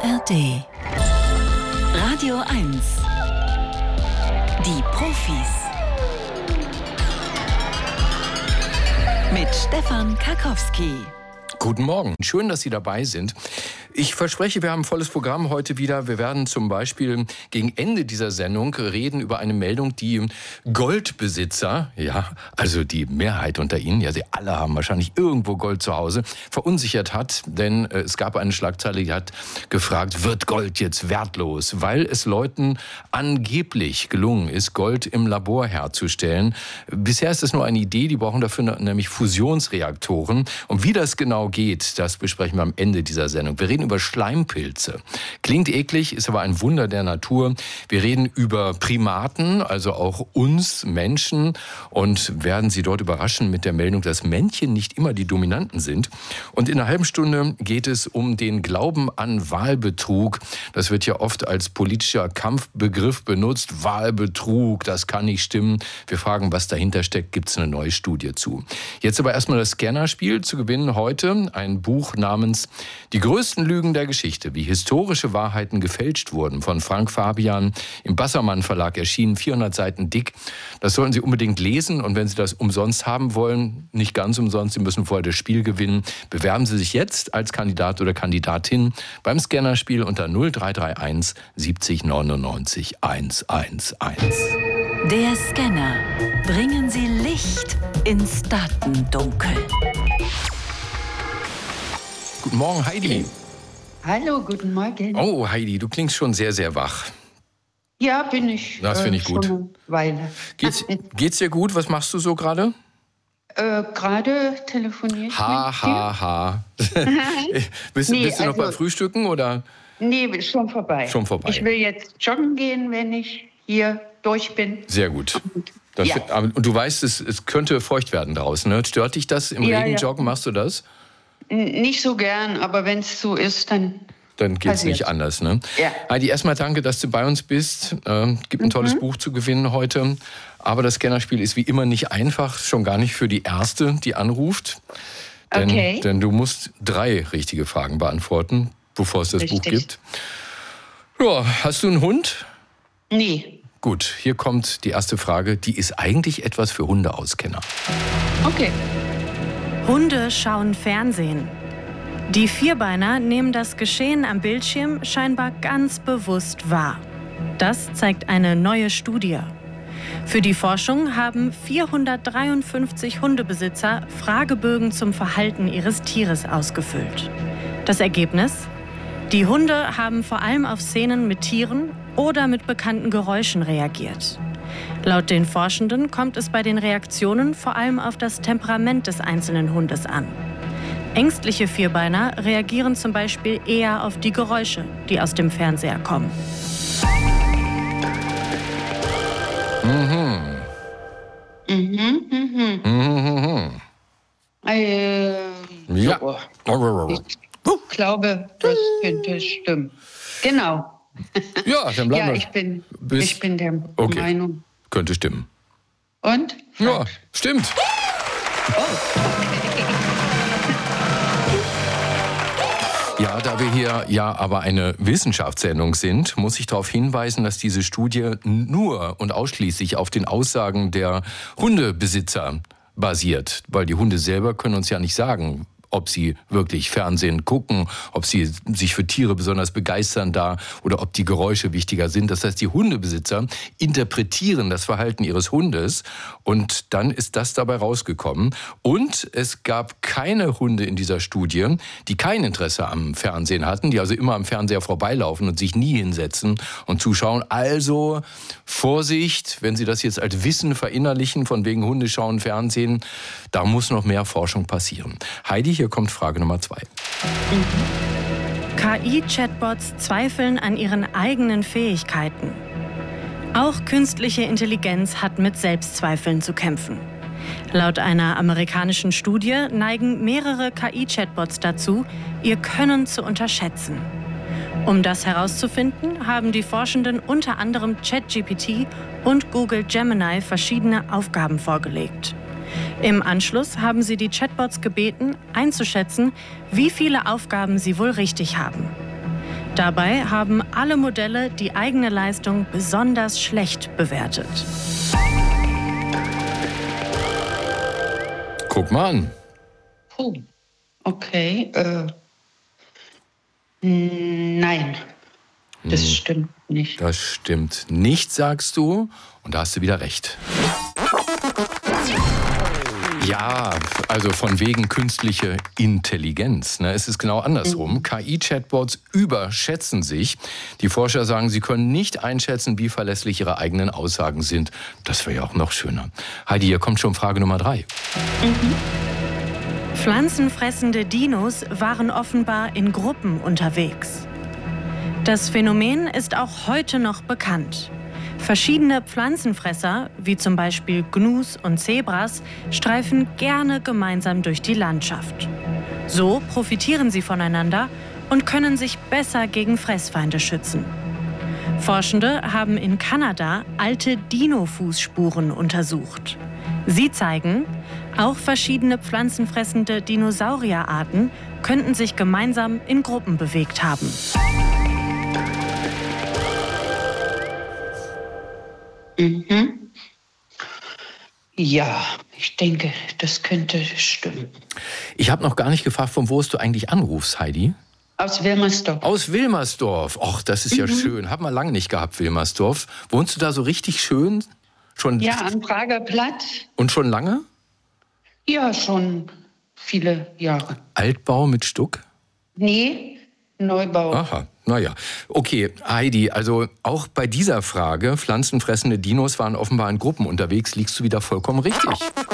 ARD Radio 1 Die Profis mit Stefan Karkowski. Guten Morgen, schön, dass Sie dabei sind. Ich verspreche, wir haben ein volles Programm heute wieder. Wir werden zum Beispiel gegen Ende dieser Sendung reden über eine Meldung, die Goldbesitzer, ja, also die Mehrheit unter Ihnen, ja, Sie alle haben wahrscheinlich irgendwo Gold zu Hause, verunsichert hat. Denn es gab eine Schlagzeile, die hat gefragt, wird Gold jetzt wertlos? Weil es Leuten angeblich gelungen ist, Gold im Labor herzustellen. Bisher ist es nur eine Idee, die brauchen dafür nämlich Fusionsreaktoren. Und wie das genau geht, das besprechen wir am Ende dieser Sendung. Wir reden über Schleimpilze. Klingt eklig, ist aber ein Wunder der Natur. Wir reden über Primaten, also auch uns Menschen, und werden Sie dort überraschen mit der Meldung, dass Männchen nicht immer die Dominanten sind. Und in einer halben Stunde geht es um den Glauben an Wahlbetrug. Das wird ja oft als politischer Kampfbegriff benutzt. Wahlbetrug, das kann nicht stimmen. Wir fragen, was dahinter steckt. Gibt es eine neue Studie zu? Jetzt aber erstmal das Scannerspiel zu gewinnen. Heute ein Buch namens Die größten Lügen der Geschichte, wie historische Wahrheiten gefälscht wurden, von Frank Fabian, im Bassermann Verlag erschienen, 400 Seiten dick. Das sollten Sie unbedingt lesen, und wenn Sie das umsonst haben wollen, nicht ganz umsonst, Sie müssen vorher das Spiel gewinnen, bewerben Sie sich jetzt als Kandidat oder Kandidatin beim Scannerspiel unter 0331 70 99 111. Der Scanner. Bringen Sie Licht ins Datendunkel. Guten Morgen, Heidi. Hallo, guten Morgen. Oh, Heidi, du klingst schon sehr, sehr wach. Ja, bin ich. Das finde ich gut. Schon eine Weile. Geht's dir gut? Was machst du so gerade? Gerade telefoniere ich Ha. Bist du noch beim Frühstücken, oder? Nee, ist schon vorbei. Schon vorbei. Ich will jetzt joggen gehen, wenn ich hier durch bin. Sehr gut. Ja. Und du weißt, es könnte feucht werden draußen, ne? Stört dich das im Regen joggen? Machst du das? Nicht so gern, aber wenn es so ist, dann geht es nicht anders, ne? Ja. Heidi, erstmal danke, dass du bei uns bist. Gibt ein tolles Buch zu gewinnen heute. Aber das Scannerspiel ist wie immer nicht einfach, schon gar nicht für die Erste, die anruft. Denn du musst 3 richtige Fragen beantworten, bevor es das Buch gibt. Ja, hast du einen Hund? Nee. Gut, hier kommt die erste Frage. Die ist eigentlich etwas für Hundeauskenner. Okay. Hunde schauen Fernsehen. Die Vierbeiner nehmen das Geschehen am Bildschirm scheinbar ganz bewusst wahr. Das zeigt eine neue Studie. Für die Forschung haben 453 Hundebesitzer Fragebögen zum Verhalten ihres Tieres ausgefüllt. Das Ergebnis? Die Hunde haben vor allem auf Szenen mit Tieren oder mit bekannten Geräuschen reagiert. Laut den Forschenden kommt es bei den Reaktionen vor allem auf das Temperament des einzelnen Hundes an. Ängstliche Vierbeiner reagieren zum Beispiel eher auf die Geräusche, die aus dem Fernseher kommen. Ja. Ich glaube, das könnte stimmen. Genau. Ja, dann bleiben wir. Ich bin der Meinung. Könnte stimmen. Und? Ja, stimmt. Oh, okay. Ja, da wir hier ja aber eine Wissenschaftssendung sind, muss ich darauf hinweisen, dass diese Studie nur und ausschließlich auf den Aussagen der Hundebesitzer basiert. Weil die Hunde selber können uns ja nicht sagen, ob sie wirklich Fernsehen gucken, ob sie sich für Tiere besonders begeistern da oder ob die Geräusche wichtiger sind. Das heißt, die Hundebesitzer interpretieren das Verhalten ihres Hundes, und dann ist das dabei rausgekommen. Und es gab keine Hunde in dieser Studie, die kein Interesse am Fernsehen hatten, die also immer am Fernseher vorbeilaufen und sich nie hinsetzen und zuschauen. Also Vorsicht, wenn Sie das jetzt als Wissen verinnerlichen, von wegen Hunde schauen Fernsehen, da muss noch mehr Forschung passieren. Heidi, hier kommt Frage Nummer 2. KI-Chatbots zweifeln an ihren eigenen Fähigkeiten. Auch künstliche Intelligenz hat mit Selbstzweifeln zu kämpfen. Laut einer amerikanischen Studie neigen mehrere KI-Chatbots dazu, ihr Können zu unterschätzen. Um das herauszufinden, haben die Forschenden unter anderem ChatGPT und Google Gemini verschiedene Aufgaben vorgelegt. Im Anschluss haben sie die Chatbots gebeten, einzuschätzen, wie viele Aufgaben sie wohl richtig haben. Dabei haben alle Modelle die eigene Leistung besonders schlecht bewertet. Guck mal an. Oh, okay. Nein, das stimmt nicht. Das stimmt nicht, sagst du. Und da hast du wieder recht. Ja, also von wegen künstliche Intelligenz. Es ist genau andersrum. KI-Chatbots überschätzen sich. Die Forscher sagen, sie können nicht einschätzen, wie verlässlich ihre eigenen Aussagen sind. Das wäre ja auch noch schöner. Heidi, hier kommt schon Frage Nummer 3. Pflanzenfressende Dinos waren offenbar in Gruppen unterwegs. Das Phänomen ist auch heute noch bekannt. Verschiedene Pflanzenfresser, wie zum Beispiel Gnus und Zebras, streifen gerne gemeinsam durch die Landschaft. So profitieren sie voneinander und können sich besser gegen Fressfeinde schützen. Forschende haben in Kanada alte Dino-Fußspuren untersucht. Sie zeigen, auch verschiedene pflanzenfressende Dinosaurierarten könnten sich gemeinsam in Gruppen bewegt haben. Ja, ich denke, das könnte stimmen. Ich habe noch gar nicht gefragt, von wo du eigentlich anrufst, Heidi? Aus Wilmersdorf. Aus Wilmersdorf. Och, das ist ja schön. Hab mal lange nicht gehabt, Wilmersdorf. Wohnst du da so richtig schön? Schon Ja, am Prager Platz. Und schon lange? Ja, schon viele Jahre. Altbau mit Stuck? Nee, Neubau. Aha, naja. Okay, Heidi, also auch bei dieser Frage, pflanzenfressende Dinos waren offenbar in Gruppen unterwegs, liegst du wieder vollkommen richtig.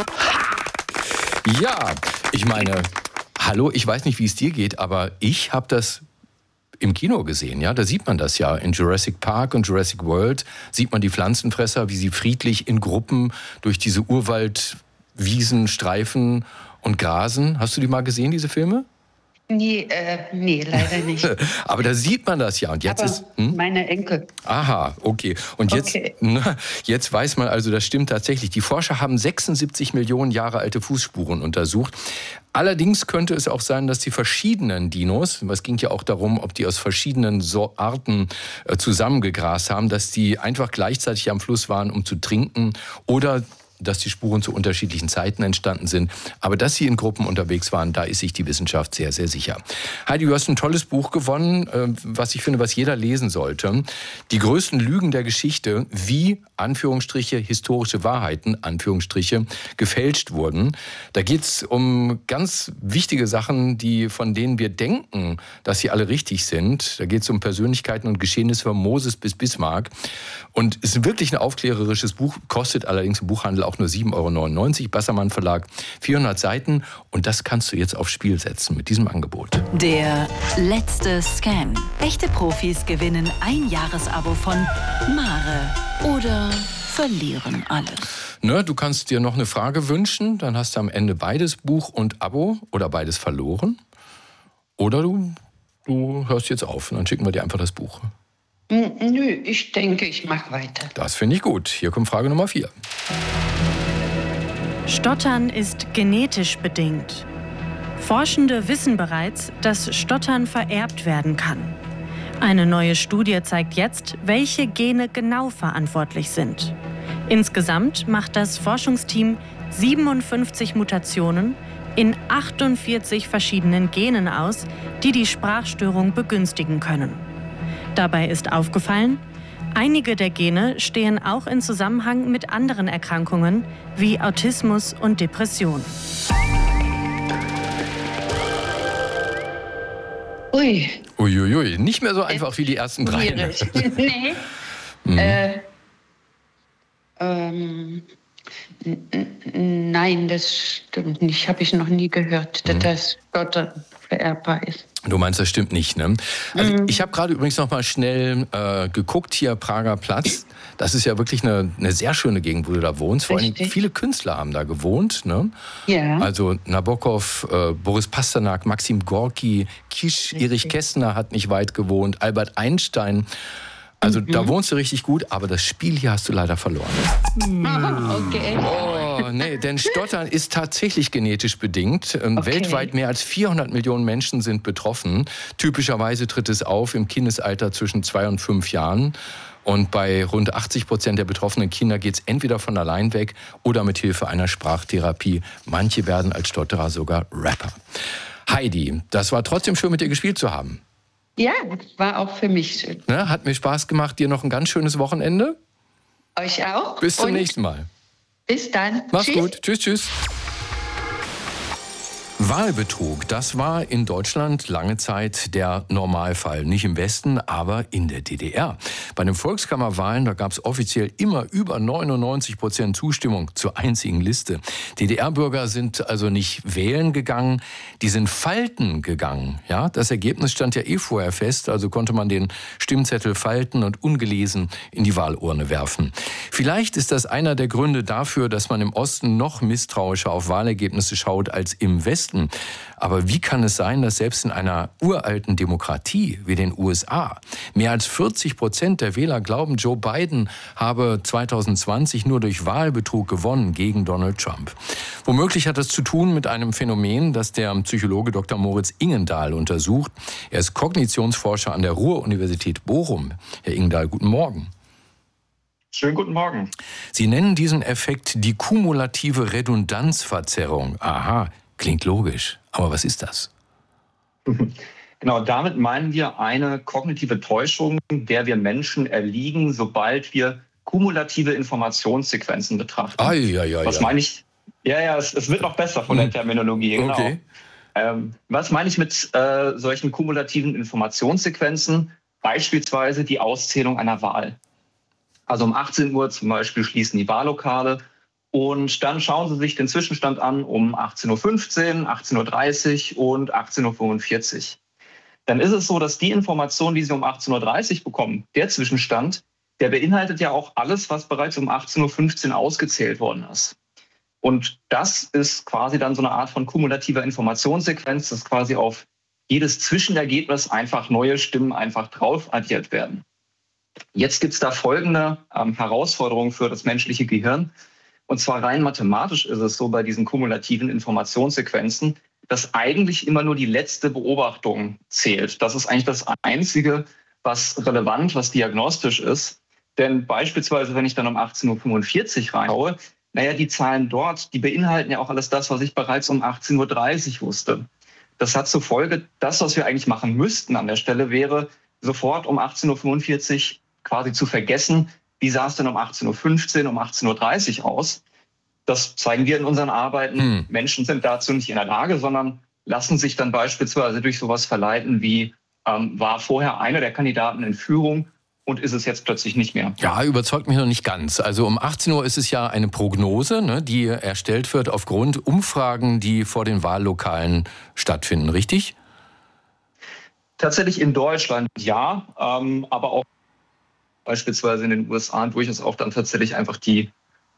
Ja, ich meine, hallo, ich weiß nicht, wie es dir geht, aber ich habe das im Kino gesehen, ja, da sieht man das ja. In Jurassic Park und Jurassic World sieht man die Pflanzenfresser, wie sie friedlich in Gruppen durch diese Urwaldwiesen streifen und grasen. Hast du die mal gesehen, diese Filme? Nee, leider nicht. Aber da sieht man das ja. Und jetzt ist meine Enkel. Aha, okay. Und jetzt, jetzt weiß man also, das stimmt tatsächlich. Die Forscher haben 76 Millionen Jahre alte Fußspuren untersucht. Allerdings könnte es auch sein, dass die verschiedenen Dinos, es ging ja auch darum, ob die aus verschiedenen Arten zusammengegrast haben, dass die einfach gleichzeitig am Fluss waren, um zu trinken, oder dass die Spuren zu unterschiedlichen Zeiten entstanden sind. Aber dass sie in Gruppen unterwegs waren, da ist sich die Wissenschaft sehr, sehr sicher. Heidi, du hast ein tolles Buch gewonnen, was ich finde, was jeder lesen sollte. Die größten Lügen der Geschichte, wie, Anführungsstriche, historische Wahrheiten, Anführungsstriche, gefälscht wurden. Da geht es um ganz wichtige Sachen, von denen wir denken, dass sie alle richtig sind. Da geht es um Persönlichkeiten und Geschehnisse von Moses bis Bismarck. Und es ist wirklich ein aufklärerisches Buch, kostet allerdings im Buchhandel auch nur 7,99 €, Bassermann Verlag, 400 Seiten. Und das kannst du jetzt aufs Spiel setzen mit diesem Angebot. Der letzte Scan. Echte Profis gewinnen ein Jahresabo von Mare oder verlieren alles. Ne, du kannst dir noch eine Frage wünschen, dann hast du am Ende beides, Buch und Abo, oder beides verloren. Oder du hörst jetzt auf und dann schicken wir dir einfach das Buch. Nö, ich denke, ich mache weiter. Das finde ich gut. Hier kommt Frage Nummer 4. Stottern ist genetisch bedingt. Forschende wissen bereits, dass Stottern vererbt werden kann. Eine neue Studie zeigt jetzt, welche Gene genau verantwortlich sind. Insgesamt macht das Forschungsteam 57 Mutationen in 48 verschiedenen Genen aus, die die Sprachstörung begünstigen können. Dabei ist aufgefallen, einige der Gene stehen auch in Zusammenhang mit anderen Erkrankungen wie Autismus und Depression. Ui. Uiuiui, nicht mehr so einfach wie die ersten 3. Nee. Nein, das stimmt nicht. Habe ich noch nie gehört, dass das Stottern vererbbar ist. Du meinst, das stimmt nicht, ne? Also ich habe gerade übrigens noch mal schnell geguckt, hier Prager Platz. Das ist ja wirklich eine sehr schöne Gegend, wo du da wohnst. Vor allem viele Künstler haben da gewohnt, ne? Ja. Also Nabokov, Boris Pasternak, Maxim Gorki, Kisch, Erich Kästner hat nicht weit gewohnt, Albert Einstein. Also da wohnst du richtig gut, aber das Spiel hier hast du leider verloren. Okay. Oh, Oh, nee, denn Stottern ist tatsächlich genetisch bedingt. Okay. Weltweit mehr als 400 Millionen Menschen sind betroffen. Typischerweise tritt es auf im Kindesalter zwischen 2 und 5 Jahren. Und bei rund 80% der betroffenen Kinder geht es entweder von allein weg oder mit Hilfe einer Sprachtherapie. Manche werden als Stotterer sogar Rapper. Heidi, das war trotzdem schön, mit dir gespielt zu haben. Ja, war auch für mich schön. Ne, hat mir Spaß gemacht. Dir noch ein ganz schönes Wochenende. Euch auch. Bis zum Und nächsten Mal. Bis dann. Mach's Tschüss. gut. Tschüss, tschüss. Wahlbetrug, das war in Deutschland lange Zeit der Normalfall. Nicht im Westen, aber in der DDR. Bei den Volkskammerwahlen, da gab es offiziell immer über 99% Zustimmung zur einzigen Liste. DDR-Bürger sind also nicht wählen gegangen, die sind falten gegangen. Ja, das Ergebnis stand ja vorher fest, also konnte man den Stimmzettel falten und ungelesen in die Wahlurne werfen. Vielleicht ist das einer der Gründe dafür, dass man im Osten noch misstrauischer auf Wahlergebnisse schaut als im Westen. Aber wie kann es sein, dass selbst in einer uralten Demokratie wie den USA mehr als 40% der Wähler glauben, Joe Biden habe 2020 nur durch Wahlbetrug gewonnen gegen Donald Trump? Womöglich hat das zu tun mit einem Phänomen, das der Psychologe Dr. Moritz Ingendahl untersucht. Er ist Kognitionsforscher an der Ruhr-Universität Bochum. Herr Ingendahl, guten Morgen. Schönen guten Morgen. Sie nennen diesen Effekt die kumulative Redundanzverzerrung. Aha. Klingt logisch, aber was ist das? Genau, damit meinen wir eine kognitive Täuschung, der wir Menschen erliegen, sobald wir kumulative Informationssequenzen betrachten. Was meine ich? Ja, es wird noch besser von der Terminologie. Genau. Okay. Was meine ich mit solchen kumulativen Informationssequenzen? Beispielsweise die Auszählung einer Wahl. Also um 18 Uhr zum Beispiel schließen die Wahllokale. Und dann schauen Sie sich den Zwischenstand an um 18.15 Uhr, 18.30 Uhr und 18.45 Uhr. Dann ist es so, dass die Informationen, die Sie um 18.30 Uhr bekommen, der Zwischenstand, der beinhaltet ja auch alles, was bereits um 18.15 Uhr ausgezählt worden ist. Und das ist quasi dann so eine Art von kumulativer Informationssequenz, dass quasi auf jedes Zwischenergebnis einfach neue Stimmen einfach drauf addiert werden. Jetzt gibt es da folgende Herausforderungen für das menschliche Gehirn. Und zwar rein mathematisch ist es so bei diesen kumulativen Informationssequenzen, dass eigentlich immer nur die letzte Beobachtung zählt. Das ist eigentlich das Einzige, was relevant, was diagnostisch ist. Denn beispielsweise, wenn ich dann um 18.45 Uhr reinschaue, die Zahlen dort, die beinhalten ja auch alles das, was ich bereits um 18.30 Uhr wusste. Das hat zur Folge, das, was wir eigentlich machen müssten an der Stelle, wäre sofort um 18.45 Uhr quasi zu vergessen, wie sah es denn um 18.15 Uhr, um 18.30 Uhr aus? Das zeigen wir in unseren Arbeiten. Menschen sind dazu nicht in der Lage, sondern lassen sich dann beispielsweise durch sowas verleiten wie, war vorher einer der Kandidaten in Führung und ist es jetzt plötzlich nicht mehr. Ja, überzeugt mich noch nicht ganz. Also um 18 Uhr ist es ja eine Prognose, ne, die erstellt wird aufgrund Umfragen, die vor den Wahllokalen stattfinden, richtig? Tatsächlich in Deutschland ja, aber auch beispielsweise in den USA durchaus auch dann tatsächlich einfach die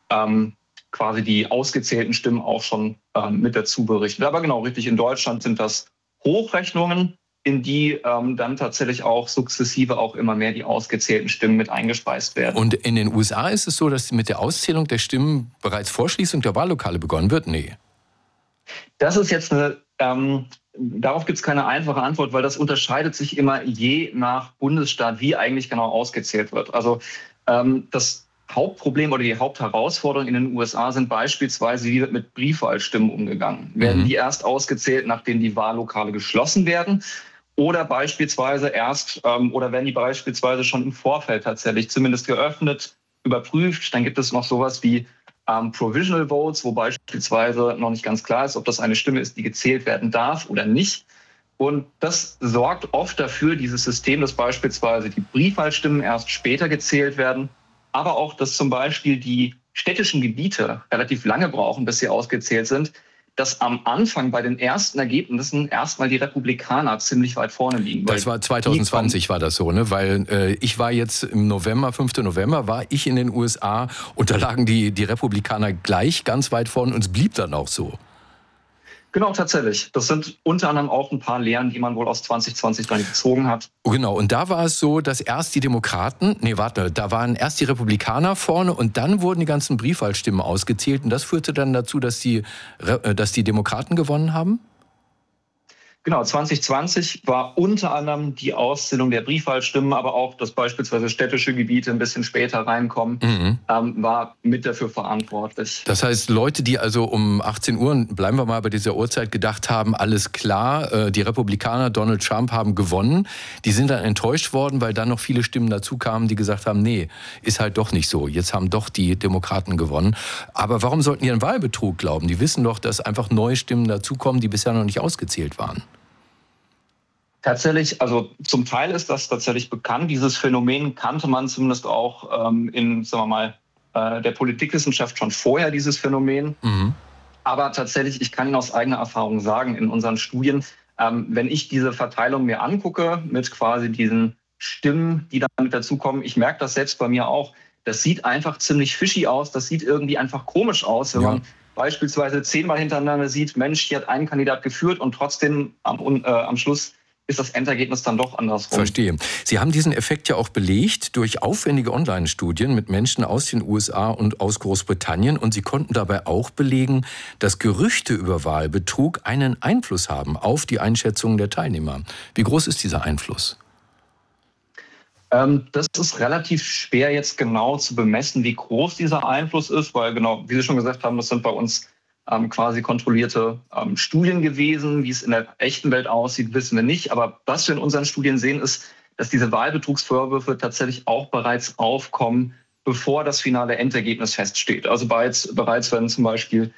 quasi die ausgezählten Stimmen auch schon mit dazu berichten. Aber genau, richtig, in Deutschland sind das Hochrechnungen, in die dann tatsächlich auch sukzessive auch immer mehr die ausgezählten Stimmen mit eingespeist werden. Und in den USA ist es so, dass mit der Auszählung der Stimmen bereits vor Schließung der Wahllokale begonnen wird? Nee. Das ist jetzt eine... Darauf gibt es keine einfache Antwort, weil das unterscheidet sich immer je nach Bundesstaat, wie eigentlich genau ausgezählt wird. Also das Hauptproblem oder die Hauptherausforderung in den USA sind beispielsweise, wie wird mit Briefwahlstimmen umgegangen? Werden die erst ausgezählt, nachdem die Wahllokale geschlossen werden? Oder beispielsweise oder werden die beispielsweise schon im Vorfeld tatsächlich zumindest geöffnet, überprüft? Dann gibt es noch sowas wie Provisional Votes, wo beispielsweise noch nicht ganz klar ist, ob das eine Stimme ist, die gezählt werden darf oder nicht. Und das sorgt oft dafür, dieses System, dass beispielsweise die Briefwahlstimmen erst später gezählt werden, aber auch, dass zum Beispiel die städtischen Gebiete relativ lange brauchen, bis sie ausgezählt sind, dass am Anfang bei den ersten Ergebnissen erstmal die Republikaner ziemlich weit vorne liegen. Das war 2020 war das so, ne? Weil ich war jetzt im November, 5. November, war ich in den USA und da lagen die Republikaner gleich ganz weit vorne und es blieb dann auch so. Genau, tatsächlich. Das sind unter anderem auch ein paar Lehren, die man wohl aus 2020 dann gezogen hat. Genau, und da war es so, dass erst die da waren erst die Republikaner vorne und dann wurden die ganzen Briefwahlstimmen ausgezählt und das führte dann dazu, dass die Demokraten gewonnen haben? Genau, 2020 war unter anderem die Auszählung der Briefwahlstimmen, aber auch, dass beispielsweise städtische Gebiete ein bisschen später reinkommen, war mit dafür verantwortlich. Das heißt, Leute, die also um 18 Uhr, bleiben wir mal bei dieser Uhrzeit, gedacht haben, alles klar, die Republikaner, Donald Trump haben gewonnen, die sind dann enttäuscht worden, weil dann noch viele Stimmen dazu kamen, die gesagt haben, nee, ist halt doch nicht so. Jetzt haben doch die Demokraten gewonnen. Aber warum sollten die an Wahlbetrug glauben? Die wissen doch, dass einfach neue Stimmen dazukommen, die bisher noch nicht ausgezählt waren. Tatsächlich, also zum Teil ist das tatsächlich bekannt. Dieses Phänomen kannte man zumindest auch in, sagen wir mal, der Politikwissenschaft schon vorher, dieses Phänomen. Aber tatsächlich, ich kann Ihnen aus eigener Erfahrung sagen, in unseren Studien, wenn ich diese Verteilung mir angucke, mit quasi diesen Stimmen, die damit dazukommen, ich merke das selbst bei mir auch, das sieht einfach ziemlich fishy aus, das sieht irgendwie einfach komisch aus, wenn man beispielsweise 10-mal hintereinander sieht, Mensch, hier hat ein Kandidat geführt und trotzdem am Schluss ist das Endergebnis dann doch andersrum. Verstehe. Sie haben diesen Effekt ja auch belegt durch aufwendige Online-Studien mit Menschen aus den USA und aus Großbritannien. Und Sie konnten dabei auch belegen, dass Gerüchte über Wahlbetrug einen Einfluss haben auf die Einschätzungen der Teilnehmer. Wie groß ist dieser Einfluss? Das ist relativ schwer jetzt genau zu bemessen, wie groß dieser Einfluss ist, weil genau, wie Sie schon gesagt haben, das sind bei uns quasi kontrollierte Studien gewesen. Wie es in der echten Welt aussieht, wissen wir nicht. Aber was wir in unseren Studien sehen, ist, dass diese Wahlbetrugsvorwürfe tatsächlich auch bereits aufkommen, bevor das finale Endergebnis feststeht. Also bereits wenn zum Beispiel,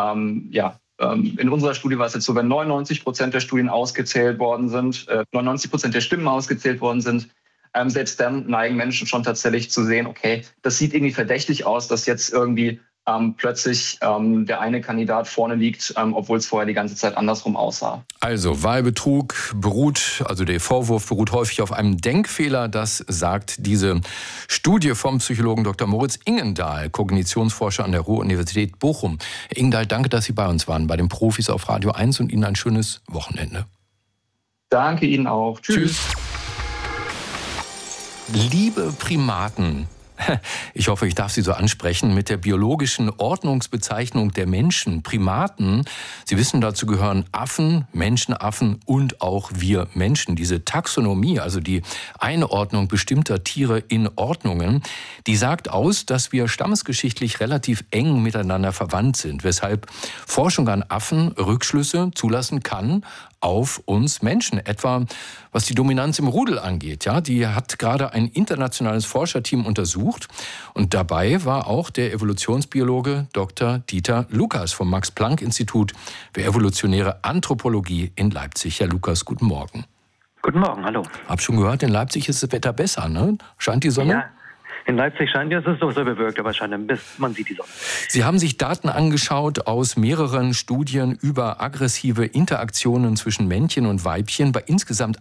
in unserer Studie war es jetzt so, wenn 99% der Studien ausgezählt worden sind, 99% der Stimmen ausgezählt worden sind, selbst dann neigen Menschen schon tatsächlich zu sehen, okay, das sieht irgendwie verdächtig aus, dass jetzt irgendwie plötzlich der eine Kandidat vorne liegt, obwohl es vorher die ganze Zeit andersrum aussah. Also Wahlbetrug der Vorwurf beruht häufig auf einem Denkfehler. Das sagt diese Studie vom Psychologen Dr. Moritz Ingendahl, Kognitionsforscher an der Ruhr-Universität Bochum. Herr Ingendahl, danke, dass Sie bei uns waren, bei den Profis auf Radio 1 und Ihnen ein schönes Wochenende. Danke Ihnen auch. Tschüss. Liebe Primaten, ich hoffe, ich darf Sie so ansprechen, mit der biologischen Ordnungsbezeichnung der Menschen, Primaten. Sie wissen, dazu gehören Affen, Menschenaffen und auch wir Menschen. Diese Taxonomie, also die Einordnung bestimmter Tiere in Ordnungen, die sagt aus, dass wir stammesgeschichtlich relativ eng miteinander verwandt sind, weshalb Forschung an Affen Rückschlüsse zulassen kann auf uns Menschen, etwa was die Dominanz im Rudel angeht. Ja, die hat gerade ein internationales Forscherteam untersucht und dabei war auch der Evolutionsbiologe Dr. Dieter Lukas vom Max-Planck-Institut für evolutionäre Anthropologie in Leipzig. Herr Lukas, guten Morgen. Guten Morgen, hallo. Hab schon gehört, in Leipzig ist das Wetter besser, ne? Scheint die Sonne? Ja. In Leipzig scheint es ist so bewölkt, aber man sieht die Sonne. Sie haben sich Daten angeschaut aus mehreren Studien über aggressive Interaktionen zwischen Männchen und Weibchen bei insgesamt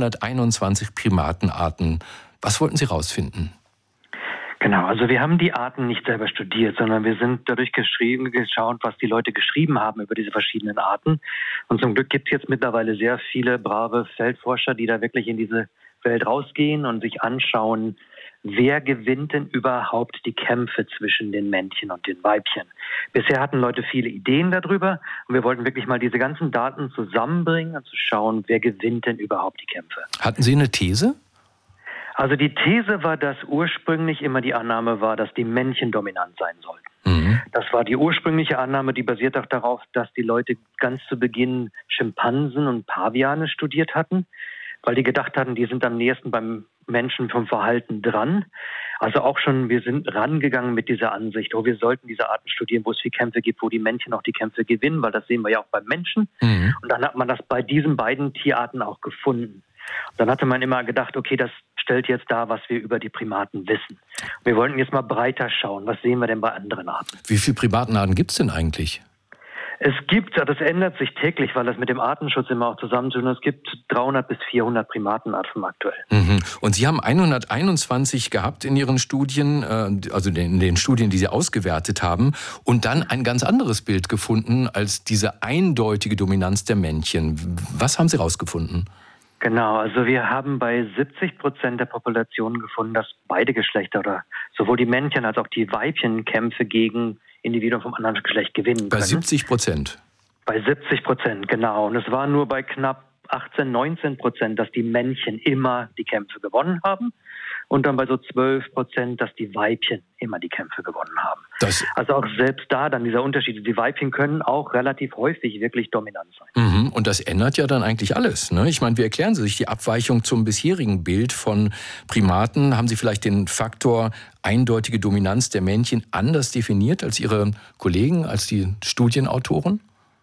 121 Primatenarten. Was wollten Sie rausfinden? Genau, also wir haben die Arten nicht selber studiert, sondern wir sind dadurch geschaut, was die Leute geschrieben haben über diese verschiedenen Arten. Und zum Glück gibt es jetzt mittlerweile sehr viele brave Feldforscher, die da wirklich in diese Welt rausgehen und sich anschauen, wer gewinnt denn überhaupt die Kämpfe zwischen den Männchen und den Weibchen? Bisher hatten Leute viele Ideen darüber und wir wollten wirklich mal diese ganzen Daten zusammenbringen und zu schauen, wer gewinnt denn überhaupt die Kämpfe. Hatten Sie eine These? Also die These war, dass ursprünglich immer die Annahme war, dass die Männchen dominant sein sollten. Das war die ursprüngliche Annahme, die basiert auch darauf, dass die Leute ganz zu Beginn Schimpansen und Paviane studiert hatten, weil die gedacht hatten, die sind am nächsten beim Menschen vom Verhalten dran. Also auch schon, wir sind rangegangen mit dieser Ansicht, wir sollten diese Arten studieren, wo es viel Kämpfe gibt, wo die Männchen auch die Kämpfe gewinnen, weil das sehen wir ja auch beim Menschen. Und dann hat man das bei diesen beiden Tierarten auch gefunden. Und dann hatte man immer gedacht, okay, das stellt jetzt dar, was wir über die Primaten wissen. Wir wollten jetzt mal breiter schauen, was sehen wir denn bei anderen Arten? Wie viele Primatenarten gibt es denn eigentlich? Das ändert sich täglich, weil das mit dem Artenschutz immer auch zusammentun. Es gibt 300 bis 400 Primatenaffen aktuell. Mhm. Und Sie haben 121 gehabt in Ihren Studien, also in den Studien, die Sie ausgewertet haben, und dann ein ganz anderes Bild gefunden als diese eindeutige Dominanz der Männchen. Was haben Sie rausgefunden? Genau, also wir haben bei 70% der Population gefunden, dass beide Geschlechter oder sowohl die Männchen als auch die Weibchen Kämpfe gegen Individuen vom anderen Geschlecht gewinnen können. Bei 70%? Bei 70%, genau. Und es war nur bei knapp 18-19%, dass die Männchen immer die Kämpfe gewonnen haben. Und dann bei so 12%, dass die Weibchen immer die Kämpfe gewonnen haben. Also auch selbst da dann dieser Unterschied. Die Weibchen können auch relativ häufig wirklich dominant sein. Mhm. Und das ändert ja dann eigentlich alles, ne? Ich meine, wie erklären Sie sich die Abweichung zum bisherigen Bild von Primaten? Haben Sie vielleicht den Faktor eindeutige Dominanz der Männchen anders definiert als Ihre Kollegen, als die Studienautoren?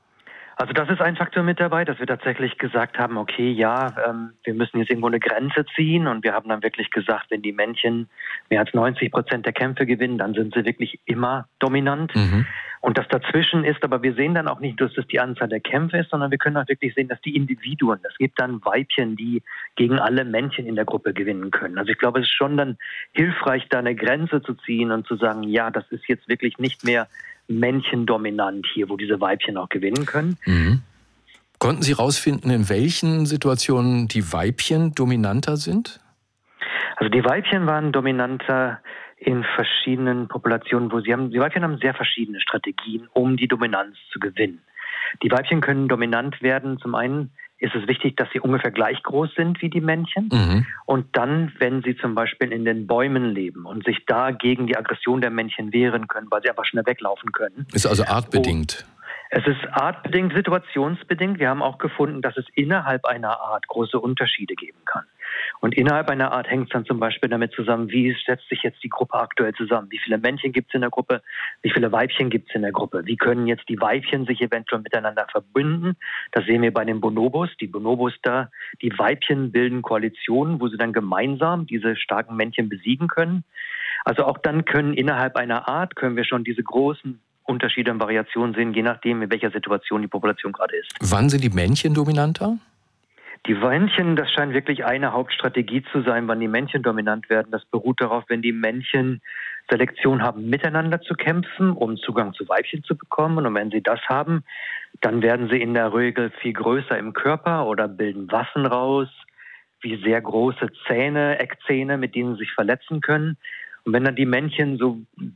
Also das ist ein Faktor mit dabei, dass wir tatsächlich gesagt haben, okay, ja, wir müssen jetzt irgendwo eine Grenze ziehen, und wir haben dann wirklich gesagt, wenn die Männchen mehr als 90% der Kämpfe gewinnen, dann sind sie wirklich immer dominant. Mhm. Und das dazwischen ist, aber wir sehen dann auch nicht, dass das die Anzahl der Kämpfe ist, sondern wir können auch wirklich sehen, dass die Individuen, es gibt dann Weibchen, die gegen alle Männchen in der Gruppe gewinnen können. Also ich glaube, es ist schon dann hilfreich, da eine Grenze zu ziehen und zu sagen, ja, das ist jetzt wirklich nicht mehr männchendominant hier, wo diese Weibchen auch gewinnen können. Mhm. Konnten Sie herausfinden, in welchen Situationen die Weibchen dominanter sind? Also die Weibchen waren dominanter in verschiedenen Populationen, die Weibchen haben sehr verschiedene Strategien, um die Dominanz zu gewinnen. Die Weibchen können dominant werden. Zum einen ist es wichtig, dass sie ungefähr gleich groß sind wie die Männchen. Mhm. Und dann, wenn sie zum Beispiel in den Bäumen leben und sich da gegen die Aggression der Männchen wehren können, weil sie einfach schnell weglaufen können. Ist also artbedingt. Es ist artbedingt, situationsbedingt. Wir haben auch gefunden, dass es innerhalb einer Art große Unterschiede geben kann. Und innerhalb einer Art hängt es dann zum Beispiel damit zusammen, wie setzt sich jetzt die Gruppe aktuell zusammen? Wie viele Männchen gibt es in der Gruppe? Wie viele Weibchen gibt es in der Gruppe? Wie können jetzt die Weibchen sich eventuell miteinander verbünden? Das sehen wir bei den Bonobos. Die Bonobos da, die Weibchen bilden Koalitionen, wo sie dann gemeinsam diese starken Männchen besiegen können. Also auch dann können innerhalb einer Art, können wir schon diese großen Unterschiede und Variationen sehen, je nachdem, in welcher Situation die Population gerade ist. Wann sind die Männchen dominanter? Die Männchen, das scheint wirklich eine Hauptstrategie zu sein, wann die Männchen dominant werden. Das beruht darauf, wenn die Männchen Selektion haben, miteinander zu kämpfen, um Zugang zu Weibchen zu bekommen. Und wenn sie das haben, dann werden sie in der Regel viel größer im Körper oder bilden Waffen raus, wie sehr große Zähne, Eckzähne, mit denen sie sich verletzen können. Und wenn dann die Männchen so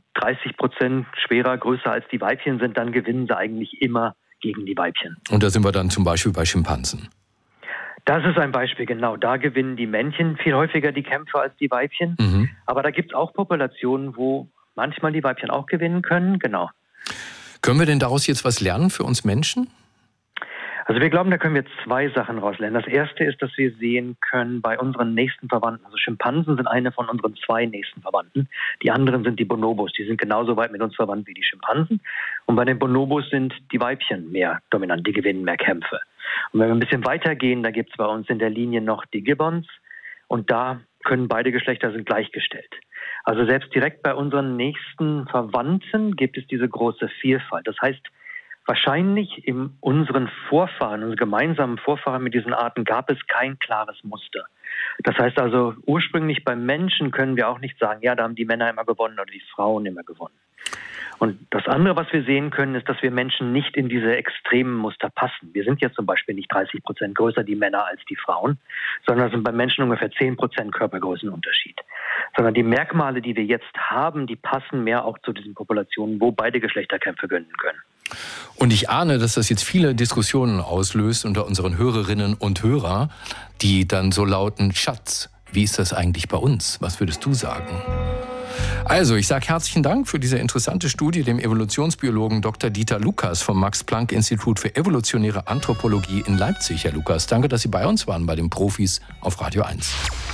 30% schwerer, größer als die Weibchen sind, dann gewinnen sie eigentlich immer gegen die Weibchen. Und da sind wir dann zum Beispiel bei Schimpansen. Das ist ein Beispiel, genau. Da gewinnen die Männchen viel häufiger die Kämpfe als die Weibchen. Mhm. Aber da gibt es auch Populationen, wo manchmal die Weibchen auch gewinnen können, genau. Können wir denn daraus jetzt was lernen für uns Menschen? Also wir glauben, da können wir zwei Sachen rauslernen. Das erste ist, dass wir sehen können bei unseren nächsten Verwandten, also Schimpansen sind eine von unseren zwei nächsten Verwandten. Die anderen sind die Bonobos, die sind genauso weit mit uns verwandt wie die Schimpansen. Und bei den Bonobos sind die Weibchen mehr dominant, die gewinnen mehr Kämpfe. Und wenn wir ein bisschen weitergehen, da gibt es bei uns in der Linie noch die Gibbons und da können beide Geschlechter sind gleichgestellt. Also selbst direkt bei unseren nächsten Verwandten gibt es diese große Vielfalt. Das heißt, wahrscheinlich in unseren Vorfahren, unseren gemeinsamen Vorfahren mit diesen Arten gab es kein klares Muster. Das heißt also, ursprünglich beim Menschen können wir auch nicht sagen, ja, da haben die Männer immer gewonnen oder die Frauen immer gewonnen. Und das andere, was wir sehen können, ist, dass wir Menschen nicht in diese extremen Muster passen. Wir sind jetzt zum Beispiel nicht 30% größer, die Männer, als die Frauen, sondern es sind beim Menschen ungefähr 10% Körpergrößenunterschied. Sondern die Merkmale, die wir jetzt haben, die passen mehr auch zu diesen Populationen, wo beide Geschlechterkämpfe gewinnen können. Und ich ahne, dass das jetzt viele Diskussionen auslöst unter unseren Hörerinnen und Hörern, die dann so lauten, Schatz, wie ist das eigentlich bei uns? Was würdest du sagen? Also, ich sage herzlichen Dank für diese interessante Studie dem Evolutionsbiologen Dr. Dieter Lukas vom Max-Planck-Institut für evolutionäre Anthropologie in Leipzig. Herr Lukas, danke, dass Sie bei uns waren, bei den Profis auf Radio 1.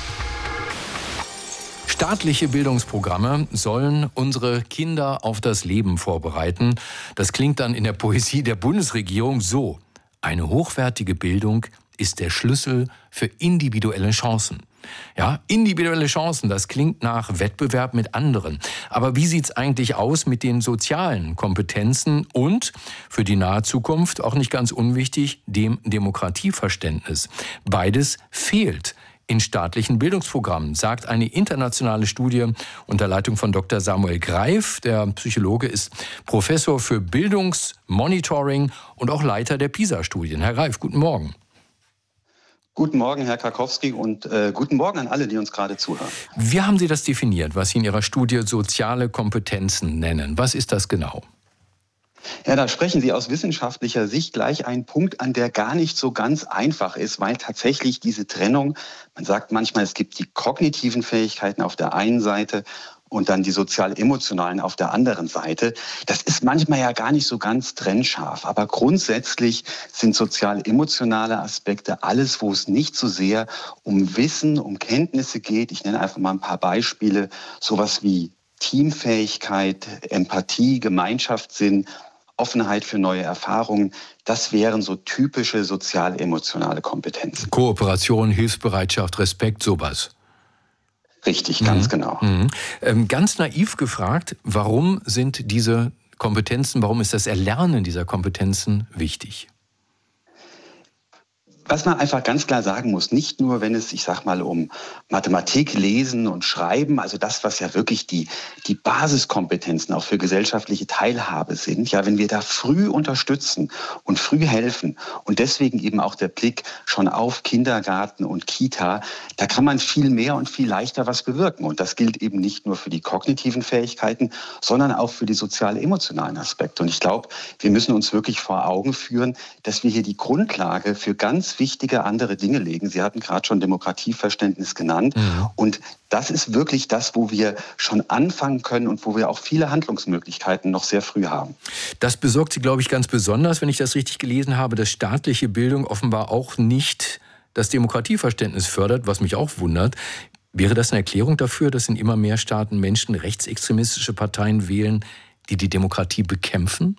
Staatliche Bildungsprogramme sollen unsere Kinder auf das Leben vorbereiten. Das klingt dann in der Poesie der Bundesregierung so: Eine hochwertige Bildung ist der Schlüssel für individuelle Chancen. Ja, individuelle Chancen, das klingt nach Wettbewerb mit anderen. Aber wie sieht's eigentlich aus mit den sozialen Kompetenzen und, für die nahe Zukunft auch nicht ganz unwichtig, dem Demokratieverständnis? Beides fehlt in staatlichen Bildungsprogrammen, sagt eine internationale Studie unter Leitung von Dr. Samuel Greif. Der Psychologe ist Professor für Bildungsmonitoring und auch Leiter der PISA-Studien. Herr Greif, guten Morgen. Guten Morgen, Herr Krakowski, und guten Morgen an alle, die uns gerade zuhören. Wie haben Sie das definiert, was Sie in Ihrer Studie soziale Kompetenzen nennen? Was ist das genau? Ja, da sprechen Sie aus wissenschaftlicher Sicht gleich einen Punkt an, der gar nicht so ganz einfach ist, weil tatsächlich diese Trennung, man sagt manchmal, es gibt die kognitiven Fähigkeiten auf der einen Seite und dann die sozial-emotionalen auf der anderen Seite. Das ist manchmal ja gar nicht so ganz trennscharf. Aber grundsätzlich sind sozial-emotionale Aspekte alles, wo es nicht so sehr um Wissen, um Kenntnisse geht. Ich nenne einfach mal ein paar Beispiele. Sowas wie Teamfähigkeit, Empathie, Gemeinschaftssinn, Offenheit für neue Erfahrungen. Das wären so typische sozial-emotionale Kompetenzen. Kooperation, Hilfsbereitschaft, Respekt, sowas. Richtig, ganz genau. Ganz naiv gefragt, warum sind diese Kompetenzen, warum ist das Erlernen dieser Kompetenzen wichtig? Was man einfach ganz klar sagen muss, nicht nur, wenn es, ich sag mal, um Mathematik, Lesen und Schreiben, also das, was ja wirklich die Basiskompetenzen auch für gesellschaftliche Teilhabe sind, ja, wenn wir da früh unterstützen und früh helfen und deswegen eben auch der Blick schon auf Kindergarten und Kita, da kann man viel mehr und viel leichter was bewirken. Und das gilt eben nicht nur für die kognitiven Fähigkeiten, sondern auch für die sozial-emotionalen Aspekte. Und ich glaube, wir müssen uns wirklich vor Augen führen, dass wir hier die Grundlage für ganz wichtige andere Dinge legen. Sie hatten gerade schon Demokratieverständnis genannt. Und das ist wirklich das, wo wir schon anfangen können und wo wir auch viele Handlungsmöglichkeiten noch sehr früh haben. Das besorgt Sie, glaube ich, ganz besonders, wenn ich das richtig gelesen habe, dass staatliche Bildung offenbar auch nicht das Demokratieverständnis fördert, was mich auch wundert. Wäre das eine Erklärung dafür, dass in immer mehr Staaten Menschen rechtsextremistische Parteien wählen, die die Demokratie bekämpfen?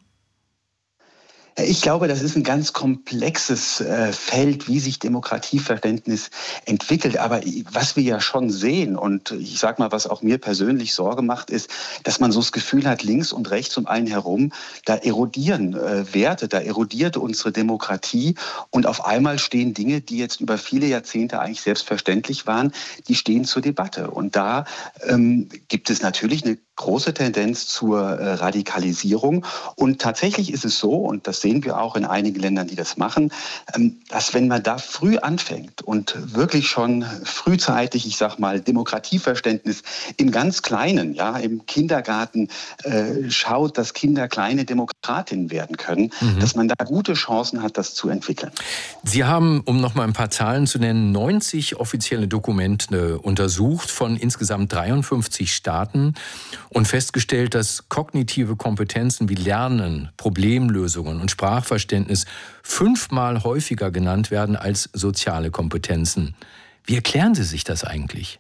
Ich glaube, das ist ein ganz komplexes Feld, wie sich Demokratieverständnis entwickelt. Aber was wir ja schon sehen, und ich sage mal, was auch mir persönlich Sorge macht, ist, dass man so das Gefühl hat, links und rechts um einen herum, da erodieren Werte, da erodiert unsere Demokratie. Und auf einmal stehen Dinge, die jetzt über viele Jahrzehnte eigentlich selbstverständlich waren, die stehen zur Debatte. Und da gibt es natürlich eine große Tendenz zur Radikalisierung. Und tatsächlich ist es so, und das sehen wir auch in einigen Ländern, die das machen, dass wenn man da früh anfängt und wirklich schon frühzeitig, ich sag mal, Demokratieverständnis im ganz Kleinen, ja, im Kindergarten schaut, dass Kinder kleine Demokratinnen werden können, dass man da gute Chancen hat, das zu entwickeln. Sie haben, um noch mal ein paar Zahlen zu nennen, 90 offizielle Dokumente untersucht von insgesamt 53 Staaten und festgestellt, dass kognitive Kompetenzen wie Lernen, Problemlösungen und Sprachverständnis 5-mal häufiger genannt werden als soziale Kompetenzen. Wie erklären Sie sich das eigentlich?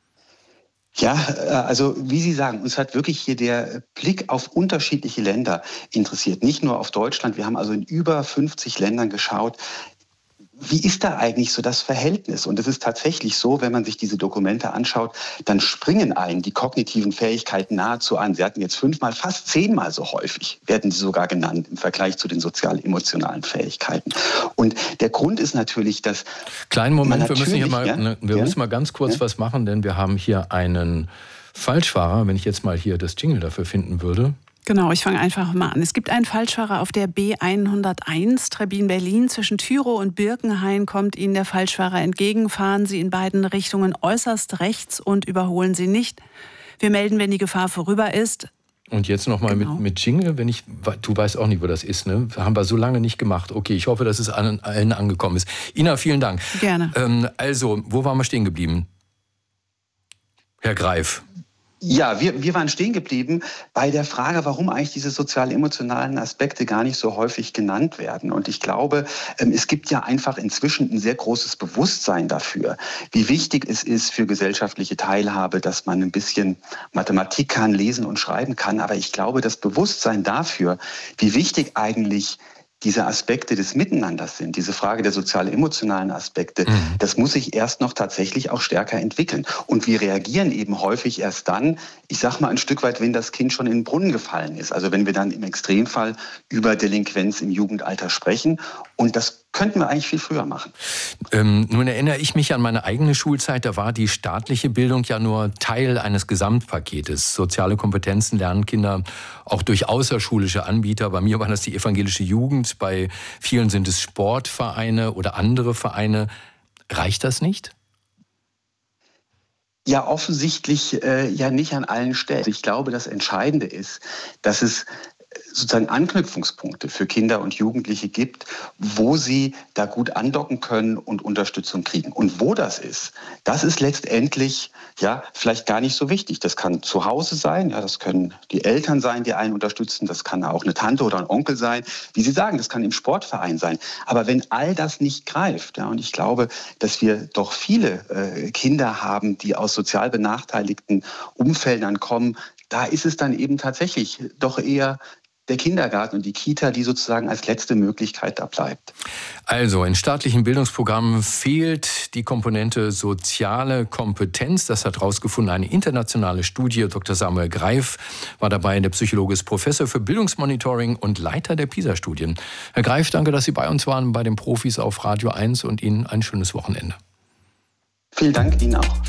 Ja, also wie Sie sagen, uns hat wirklich hier der Blick auf unterschiedliche Länder interessiert. Nicht nur auf Deutschland, wir haben also in über 50 Ländern geschaut. Wie ist da eigentlich so das Verhältnis? Und es ist tatsächlich so, wenn man sich diese Dokumente anschaut, dann springen einen die kognitiven Fähigkeiten nahezu an. Sie hatten jetzt 5-mal, fast 10-mal so häufig, werden sie sogar genannt im Vergleich zu den sozial-emotionalen Fähigkeiten. Und der Grund ist natürlich, dass... Kleinen Moment, wir müssen hier mal, müssen mal ganz kurz was machen, denn wir haben hier einen Falschfahrer, wenn ich jetzt mal hier das Jingle dafür finden würde. Genau, ich fange einfach mal an. Es gibt einen Falschfahrer auf der B101 Trebbin-Berlin. Zwischen Thürow und Birkenhain kommt Ihnen der Falschfahrer entgegen. Fahren Sie in beiden Richtungen äußerst rechts und überholen Sie nicht. Wir melden, wenn die Gefahr vorüber ist. Und jetzt nochmal mit Jingle, du weißt auch nicht, wo das ist, ne? Haben wir so lange nicht gemacht. Okay, ich hoffe, dass es allen angekommen ist. Ina, vielen Dank. Gerne. Also, wo waren wir stehen geblieben? Herr Greif. Ja, wir waren stehen geblieben bei der Frage, warum eigentlich diese sozial-emotionalen Aspekte gar nicht so häufig genannt werden. Und ich glaube, es gibt ja einfach inzwischen ein sehr großes Bewusstsein dafür, wie wichtig es ist für gesellschaftliche Teilhabe, dass man ein bisschen Mathematik kann, lesen und schreiben kann. Aber ich glaube, das Bewusstsein dafür, wie wichtig eigentlich diese Aspekte des Miteinanders sind, diese Frage der sozial-emotionalen Aspekte, das muss sich erst noch tatsächlich auch stärker entwickeln. Und wir reagieren eben häufig erst dann, ich sag mal ein Stück weit, wenn das Kind schon in den Brunnen gefallen ist. Also wenn wir dann im Extremfall über Delinquenz im Jugendalter sprechen. Und das könnten wir eigentlich viel früher machen. Nun erinnere ich mich an meine eigene Schulzeit. Da war die staatliche Bildung ja nur Teil eines Gesamtpaketes. Soziale Kompetenzen lernen Kinder auch durch außerschulische Anbieter. Bei mir war das die evangelische Jugend. Bei vielen sind es Sportvereine oder andere Vereine. Reicht das nicht? Ja, offensichtlich ja nicht an allen Stellen. Ich glaube, das Entscheidende ist, dass es sozusagen Anknüpfungspunkte für Kinder und Jugendliche gibt, wo sie da gut andocken können und Unterstützung kriegen. Und wo das ist letztendlich ja vielleicht gar nicht so wichtig. Das kann zu Hause sein, ja, das können die Eltern sein, die einen unterstützen, das kann auch eine Tante oder ein Onkel sein. Wie Sie sagen, das kann im Sportverein sein. Aber wenn all das nicht greift, ja, und ich glaube, dass wir doch viele Kinder haben, die aus sozial benachteiligten Umfeldern kommen, da ist es dann eben tatsächlich doch eher der Kindergarten und die Kita, die sozusagen als letzte Möglichkeit da bleibt. Also in staatlichen Bildungsprogrammen fehlt die Komponente soziale Kompetenz. Das hat herausgefunden eine internationale Studie. Dr. Samuel Greif war dabei. Der Psychologe ist Professor für Bildungsmonitoring und Leiter der PISA-Studien. Herr Greif, danke, dass Sie bei uns waren, bei den Profis auf Radio 1 und Ihnen ein schönes Wochenende. Vielen Dank, Ihnen auch.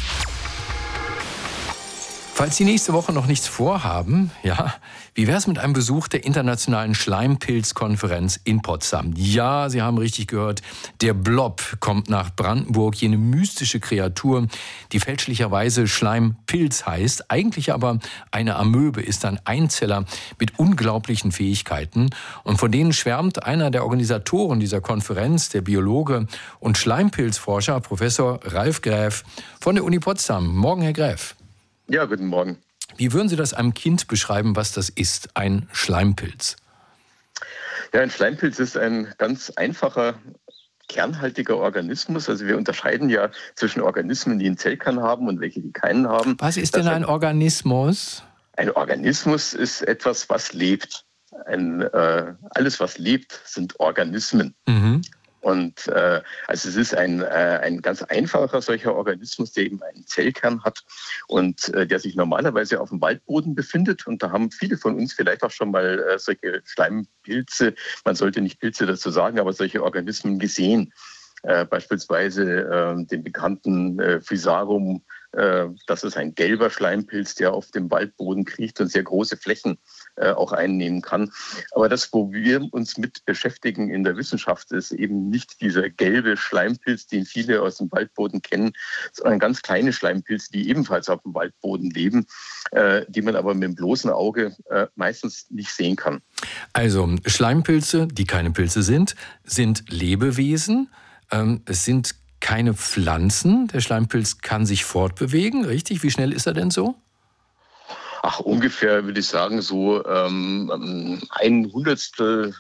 Falls Sie nächste Woche noch nichts vorhaben, ja, wie wäre es mit einem Besuch der internationalen Schleimpilzkonferenz in Potsdam? Ja, Sie haben richtig gehört, der Blob kommt nach Brandenburg, jene mystische Kreatur, die fälschlicherweise Schleimpilz heißt, eigentlich aber eine Amöbe ist, ein Einzeller mit unglaublichen Fähigkeiten. Und von denen schwärmt einer der Organisatoren dieser Konferenz, der Biologe und Schleimpilzforscher, Professor Ralf Gräf von der Uni Potsdam. Morgen, Herr Gräf. Ja, guten Morgen. Wie würden Sie das einem Kind beschreiben, was das ist, ein Schleimpilz? Ja, ein Schleimpilz ist ein ganz einfacher, kernhaltiger Organismus. Also wir unterscheiden ja zwischen Organismen, die einen Zellkern haben und welche, die keinen haben. Was ist denn ein Organismus? Ein Organismus ist etwas, was lebt. Alles, was lebt, sind Organismen. Mhm. Und also es ist ein ganz einfacher solcher Organismus, der eben einen Zellkern hat und der sich normalerweise auf dem Waldboden befindet. Und da haben viele von uns vielleicht auch schon mal solche Schleimpilze, man sollte nicht Pilze dazu sagen, aber solche Organismen gesehen. Beispielsweise den bekannten Physarum. Das ist ein gelber Schleimpilz, der auf dem Waldboden kriecht und sehr große Flächen auch einnehmen kann. Aber das, wo wir uns mit beschäftigen in der Wissenschaft, ist eben nicht dieser gelbe Schleimpilz, den viele aus dem Waldboden kennen, sondern ganz kleine Schleimpilze, die ebenfalls auf dem Waldboden leben, die man aber mit dem bloßen Auge meistens nicht sehen kann. Also Schleimpilze, die keine Pilze sind Lebewesen. Es sind keine Pflanzen. Der Schleimpilz kann sich fortbewegen, richtig? Wie schnell ist er denn so? Ach, ungefähr würde ich sagen so ein Hundertstel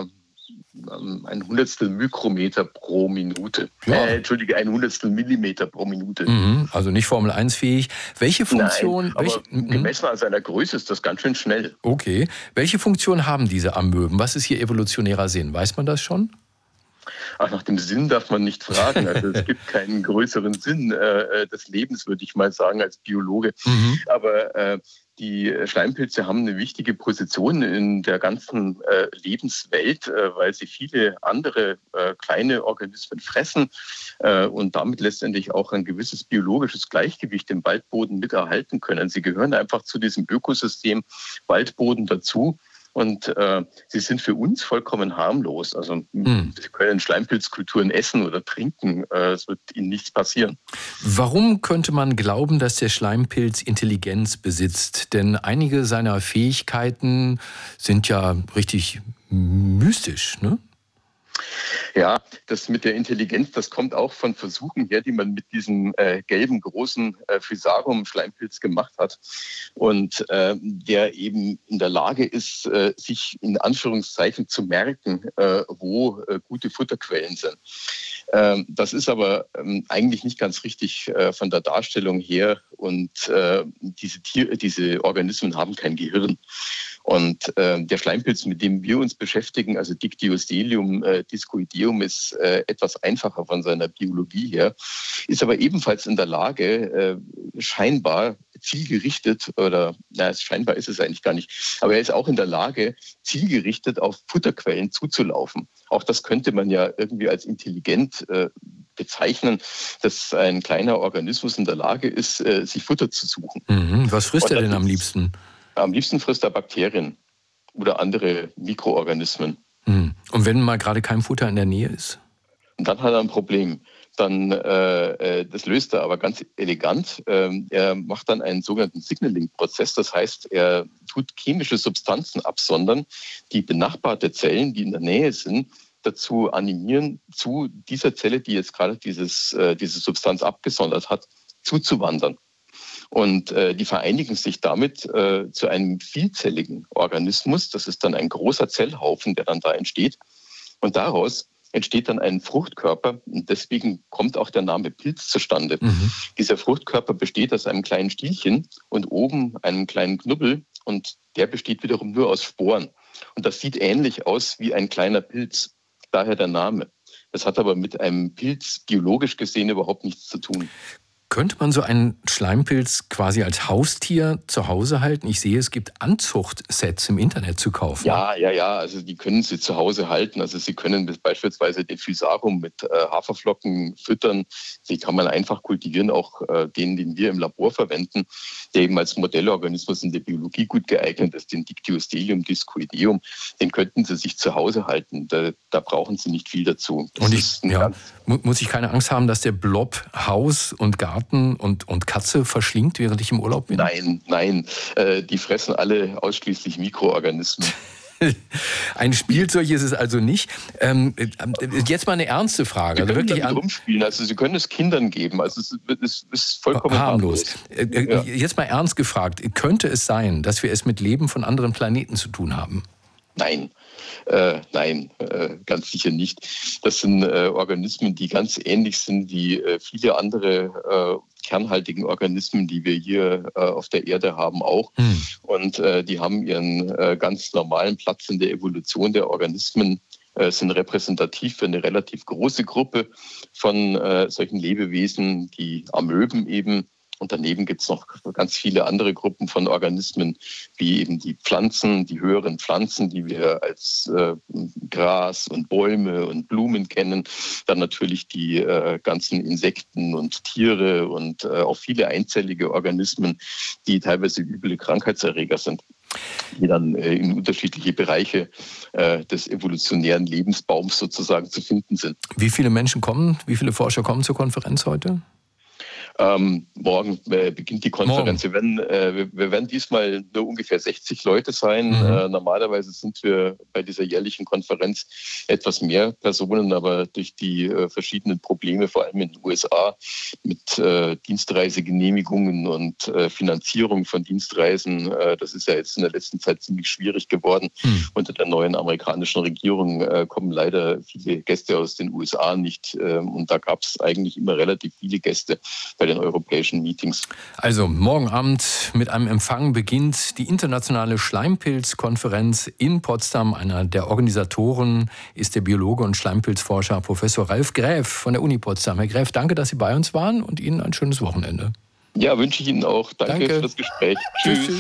Mikrometer pro Minute. Ja. Ein Hundertstel Millimeter pro Minute. Also nicht Formel-1-fähig. Welche Funktion... Nein, aber gemessen an seiner Größe ist das ganz schön schnell. Okay. Welche Funktion haben diese Amöben? Was ist hier evolutionärer Sinn? Weiß man das schon? Ach, nach dem Sinn darf man nicht fragen. Also es gibt keinen größeren Sinn des Lebens, würde ich mal sagen, als Biologe. Aber die Schleimpilze haben eine wichtige Position in der ganzen Lebenswelt, weil sie viele andere kleine Organismen fressen und damit letztendlich auch ein gewisses biologisches Gleichgewicht im Waldboden mit erhalten können. Sie gehören einfach zu diesem Ökosystem Waldboden dazu. Und sie sind für uns vollkommen harmlos. Also Sie können Schleimpilzkulturen essen oder trinken. Es wird ihnen nichts passieren. Warum könnte man glauben, dass der Schleimpilz Intelligenz besitzt? Denn einige seiner Fähigkeiten sind ja richtig mystisch, ne? Ja, das mit der Intelligenz, das kommt auch von Versuchen her, die man mit diesem gelben, großen Physarum-Schleimpilz gemacht hat. Und der eben in der Lage ist, sich in Anführungszeichen zu merken, wo gute Futterquellen sind. Das ist aber eigentlich nicht ganz richtig von der Darstellung her. Und diese Organismen haben kein Gehirn. Und der Schleimpilz, mit dem wir uns beschäftigen, also Dictyostelium discoideum, ist etwas einfacher von seiner Biologie her, ist aber ebenfalls in der Lage, scheinbar zielgerichtet, scheinbar ist es eigentlich gar nicht, aber er ist auch in der Lage, zielgerichtet auf Futterquellen zuzulaufen. Auch das könnte man ja irgendwie als intelligent bezeichnen, dass ein kleiner Organismus in der Lage ist, sich Futter zu suchen. Was frisst er denn am liebsten? Am liebsten frisst er Bakterien oder andere Mikroorganismen. Und wenn mal gerade kein Futter in der Nähe ist? Und dann hat er ein Problem. Dann, das löst er aber ganz elegant. Er macht dann einen sogenannten Signaling-Prozess. Das heißt, er tut chemische Substanzen absondern, die benachbarte Zellen, die in der Nähe sind, dazu animieren, zu dieser Zelle, die jetzt gerade diese Substanz abgesondert hat, zuzuwandern. Und die vereinigen sich damit zu einem vielzelligen Organismus. Das ist dann ein großer Zellhaufen, der dann da entsteht. Und daraus entsteht dann ein Fruchtkörper. Und deswegen kommt auch der Name Pilz zustande. Dieser Fruchtkörper besteht aus einem kleinen Stielchen und oben einem kleinen Knubbel. Und der besteht wiederum nur aus Sporen. Und das sieht ähnlich aus wie ein kleiner Pilz. Daher der Name. Das hat aber mit einem Pilz biologisch gesehen überhaupt nichts zu tun. Könnte man so einen Schleimpilz quasi als Haustier zu Hause halten? Ich sehe, es gibt Anzuchtsets im Internet zu kaufen. Ja. Also die können Sie zu Hause halten. Also Sie können beispielsweise den Physarum mit Haferflocken füttern. Die kann man einfach kultivieren, auch den wir im Labor verwenden, der eben als Modellorganismus in der Biologie gut geeignet ist, den Dictyostelium discoideum. Den könnten Sie sich zu Hause halten. Da brauchen Sie nicht viel dazu. Muss ich keine Angst haben, dass der Blob Haus und Garten und Katze verschlingt, während ich im Urlaub bin? Nein. Die fressen alle ausschließlich Mikroorganismen. Ein Spielzeug ist es also nicht. Jetzt mal eine ernste Frage. Sie können damit rumspielen. Also Sie können es Kindern geben. Also es ist vollkommen harmlos. Jetzt mal ernst gefragt. Könnte es sein, dass wir es mit Leben von anderen Planeten zu tun haben? Nein, ganz sicher nicht. Das sind Organismen, die ganz ähnlich sind wie viele andere kernhaltigen Organismen, die wir hier auf der Erde haben auch. Und die haben ihren ganz normalen Platz in der Evolution der Organismen, sind repräsentativ für eine relativ große Gruppe von solchen Lebewesen, die Amöben eben. Und daneben gibt es noch ganz viele andere Gruppen von Organismen, wie eben die Pflanzen, die höheren Pflanzen, die wir als Gras und Bäume und Blumen kennen. Dann natürlich die ganzen Insekten und Tiere und auch viele einzellige Organismen, die teilweise üble Krankheitserreger sind, die dann in unterschiedliche Bereiche des evolutionären Lebensbaums sozusagen zu finden sind. Wie viele Forscher kommen zur Konferenz heute? Morgen beginnt die Konferenz. Wir werden diesmal nur ungefähr 60 Leute sein. Normalerweise sind wir bei dieser jährlichen Konferenz etwas mehr Personen, aber durch die verschiedenen Probleme, vor allem in den USA, mit Dienstreisegenehmigungen und Finanzierung von Dienstreisen, das ist ja jetzt in der letzten Zeit ziemlich schwierig geworden. Unter der neuen amerikanischen Regierung kommen leider viele Gäste aus den USA nicht. Und da gab es eigentlich immer relativ viele Gäste bei den europäischen Meetings. Also morgen Abend mit einem Empfang beginnt die internationale Schleimpilzkonferenz in Potsdam. Einer der Organisatoren ist der Biologe und Schleimpilzforscher Professor Ralf Gräf von der Uni Potsdam. Herr Gräf, danke, dass Sie bei uns waren und Ihnen ein schönes Wochenende. Ja, wünsche ich Ihnen auch. Danke für das Gespräch. Tschüss.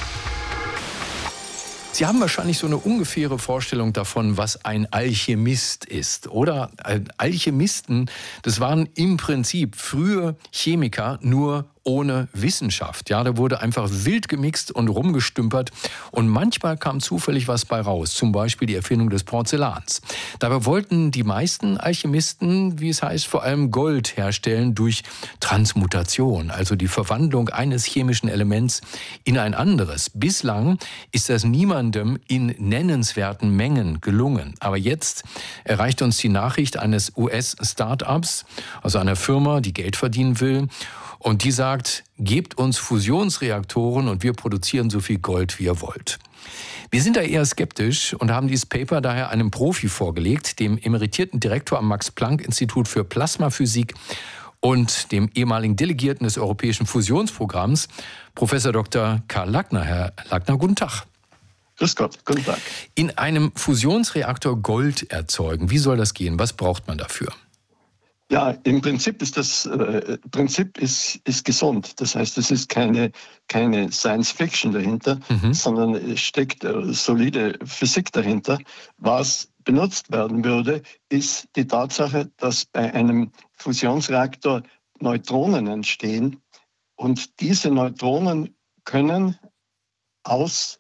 Sie haben wahrscheinlich so eine ungefähre Vorstellung davon, was ein Alchemist ist, oder? Alchemisten, das waren im Prinzip frühe Chemiker, nur ohne Wissenschaft. Ja, da wurde einfach wild gemixt und rumgestümpert und manchmal kam zufällig was bei raus, zum Beispiel die Erfindung des Porzellans. Dabei wollten die meisten Alchemisten, wie es heißt, vor allem Gold herstellen durch Transmutation, also die Verwandlung eines chemischen Elements in ein anderes. Bislang ist das niemandem in nennenswerten Mengen gelungen. Aber jetzt erreicht uns die Nachricht eines US-Startups, also einer Firma, die Geld verdienen will. Und die sagt, gebt uns Fusionsreaktoren und wir produzieren so viel Gold, wie ihr wollt. Wir sind da eher skeptisch und haben dieses Paper daher einem Profi vorgelegt, dem emeritierten Direktor am Max-Planck-Institut für Plasmaphysik und dem ehemaligen Delegierten des Europäischen Fusionsprogramms, Professor Dr. Karl Lackner. Herr Lackner, guten Tag. Grüß Gott, guten Tag. In einem Fusionsreaktor Gold erzeugen, wie soll das gehen? Was braucht man dafür? Ja, im Prinzip ist das Prinzip ist gesund. Das heißt, es ist keine Science-Fiction dahinter, sondern es steckt solide Physik dahinter. Was benutzt werden würde, ist die Tatsache, dass bei einem Fusionsreaktor Neutronen entstehen und diese Neutronen können aus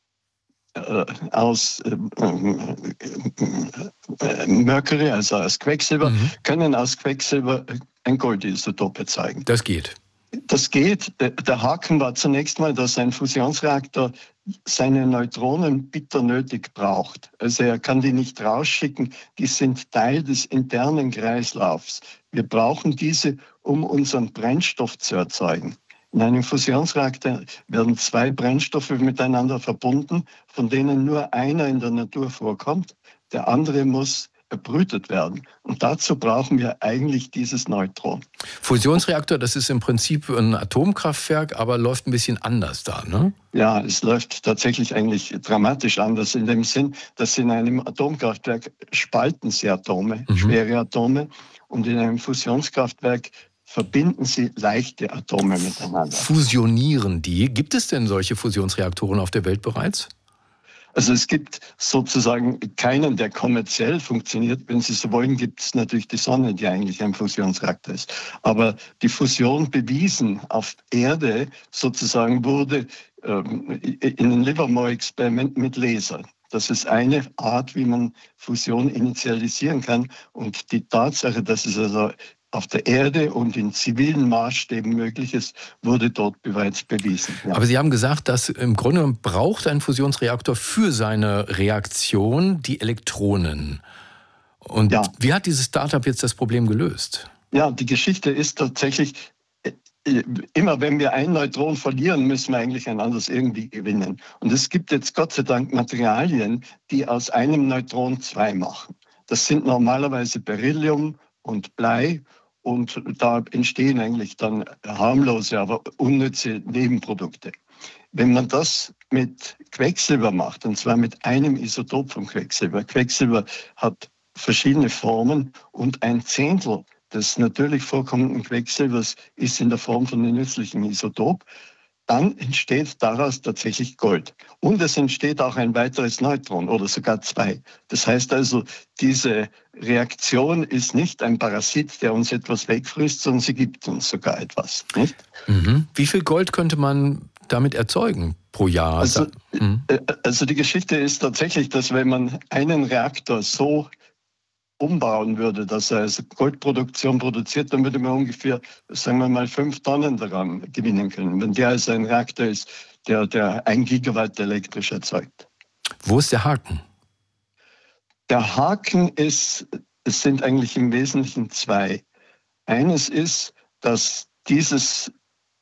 Mercury, also aus Quecksilber, können aus Quecksilber ein Goldisotop erzeugen. Das geht. Das geht. Der Haken war zunächst mal, dass ein Fusionsreaktor seine Neutronen bitter nötig braucht. Also er kann die nicht rausschicken, die sind Teil des internen Kreislaufs. Wir brauchen diese, um unseren Brennstoff zu erzeugen. In einem Fusionsreaktor werden zwei Brennstoffe miteinander verbunden, von denen nur einer in der Natur vorkommt. Der andere muss erbrütet werden. Und dazu brauchen wir eigentlich dieses Neutron. Fusionsreaktor, das ist im Prinzip ein Atomkraftwerk, aber läuft ein bisschen anders da, ne? Ja, es läuft tatsächlich eigentlich dramatisch anders in dem Sinn, dass in einem Atomkraftwerk spalten sie Atome, schwere Atome, und in einem Fusionskraftwerk verbinden sie leichte Atome miteinander. Fusionieren die? Gibt es denn solche Fusionsreaktoren auf der Welt bereits? Also es gibt sozusagen keinen, der kommerziell funktioniert. Wenn Sie so wollen, gibt es natürlich die Sonne, die eigentlich ein Fusionsreaktor ist. Aber die Fusion bewiesen auf Erde sozusagen wurde in einem Livermore-Experiment mit Lasern. Das ist eine Art, wie man Fusion initialisieren kann. Und die Tatsache, dass es also auf der Erde und in zivilen Maßstäben möglich ist, wurde dort bereits bewiesen. Ja. Aber Sie haben gesagt, dass im Grunde genommen braucht ein Fusionsreaktor für seine Reaktion die Elektronen. Und wie hat dieses Startup jetzt das Problem gelöst? Ja, die Geschichte ist tatsächlich, immer wenn wir ein Neutron verlieren, müssen wir eigentlich ein anderes irgendwie gewinnen. Und es gibt jetzt Gott sei Dank Materialien, die aus einem Neutron zwei machen. Das sind normalerweise Beryllium und Blei. Und da entstehen eigentlich dann harmlose, aber unnütze Nebenprodukte. Wenn man das mit Quecksilber macht, und zwar mit einem Isotop von Quecksilber. Quecksilber hat verschiedene Formen und ein Zehntel des natürlich vorkommenden Quecksilbers ist in der Form von einem nützlichen Isotop. Dann entsteht daraus tatsächlich Gold. Und es entsteht auch ein weiteres Neutron oder sogar zwei. Das heißt also, diese Reaktion ist nicht ein Parasit, der uns etwas wegfrisst, sondern sie gibt uns sogar etwas. Nicht? Wie viel Gold könnte man damit erzeugen pro Jahr? Also die Geschichte ist tatsächlich, dass wenn man einen Reaktor so umbauen würde, dass er also Goldproduktion produziert, dann würde man ungefähr, sagen wir mal, 5 Tonnen daran gewinnen können. Wenn der also ein Reaktor ist, der 1 Gigawatt elektrisch erzeugt. Wo ist der Haken? Der Haken ist, es sind eigentlich im Wesentlichen zwei. Eines ist, dass dieses